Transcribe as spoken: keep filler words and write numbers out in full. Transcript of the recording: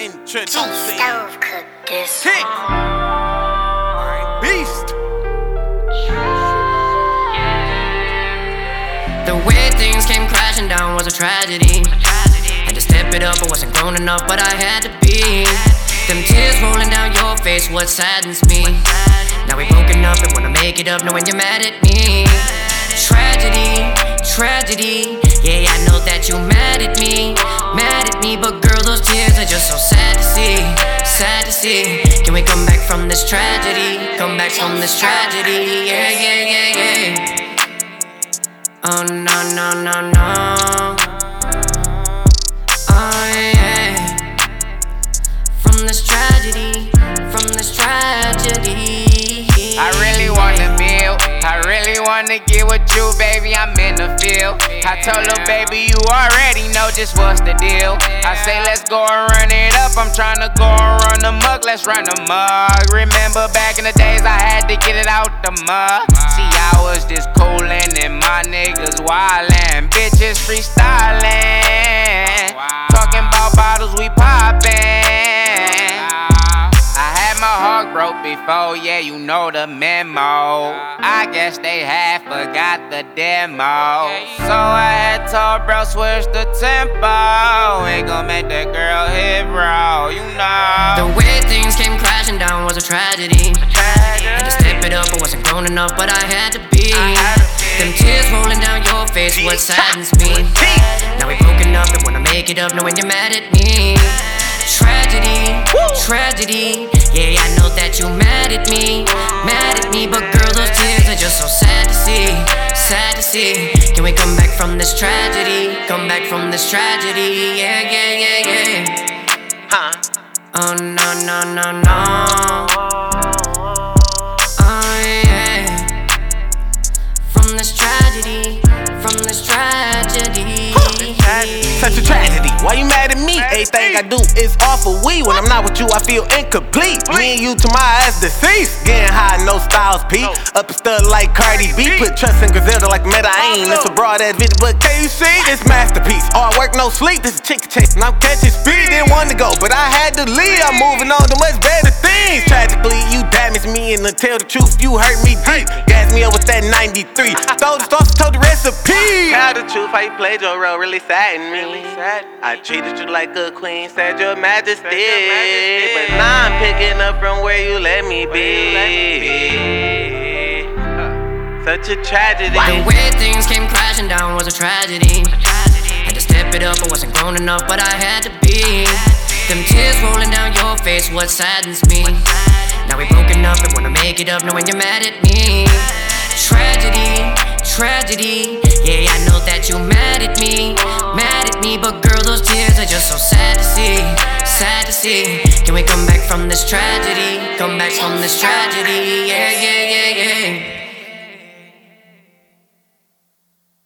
in the trench. Two stove cook this. Kick. Beast. The way things came crashing down was a tragedy. Had to step it up, I wasn't grown enough, but I had to be. Them tears rolling down your face, what saddens me. Now we broken up and wanna make it up, knowing you're mad at me. Tragedy, tragedy, yeah, I know that you mad at me. Mad at me, but girl, those tears are just so sad to see. Sad to see. Can we come back from this tragedy? Come back from this tragedy, yeah, yeah, yeah, yeah. Oh no, no, no, no. Oh yeah. From this tragedy, from this tragedy. I really wanna build, I really wanna get with you, baby, I'm in the field. I told her, baby, you already know just what's the deal. I say, let's go and run it up, I'm tryna go and run the mug, let's run the mug. Remember back in the days I had to get it out the mud. See, I was just coolin' and my niggas wildin', bitches freestylin', talking about bottles we poppin'. Broke before, yeah, you know the memo. I guess they had forgot the demo. So I had told bro, switch the tempo. Ain't gon' make that girl hit, bro, you know. The way things came crashing down was a tragedy. Had to step it up, I wasn't grown enough, but I had to be. Them tears rolling down your face, what saddens me. Now we broken up and wanna make it up, knowing you're mad at me. Tragedy, tragedy, yeah, I know that you mad at me, mad at me, but girl, those tears are just so sad to see, sad to see. Can we come back from this tragedy, come back from this tragedy, yeah, yeah, yeah, yeah. Huh? Oh no, no, no, no. Oh yeah. From this tragedy, from this tragedy. Such a tragedy, why you mad at me? Everything I do is off of weed. When I'm not with you, I feel incomplete. Me and you to my ass deceased. Getting high, no styles, P. Up a stud like Cardi B. Put trust in Griselda like Medellin. It's a broad ass video, but can you see this masterpiece? Hard work, no sleep. This is chicken chase, and I'm catching speed. Didn't want to go, but I had to leave. I'm moving on to much better things. Tragically, you damaged me, and to tell the truth, you hurt me deep. Gas me up with that ninety-three. Stole the sauce, told the recipe. Tell the truth, how you played your role really saddened me. I treated you like a queen, said your majesty, but now I'm picking up from where you let me be. Such a tragedy. The way things came crashing down was a tragedy. Had to step it up, I wasn't grown enough, but I had to be. Them tears rolling down your face, what saddens me. Now we broken up and wanna make it up, knowing you're mad at me. Tragedy, tragedy, yeah, I know that you mad at me, mad at me, but girl, those tears are just so sad to see, sad to see. Can we come back from this tragedy, come back from this tragedy, yeah, yeah, yeah, yeah.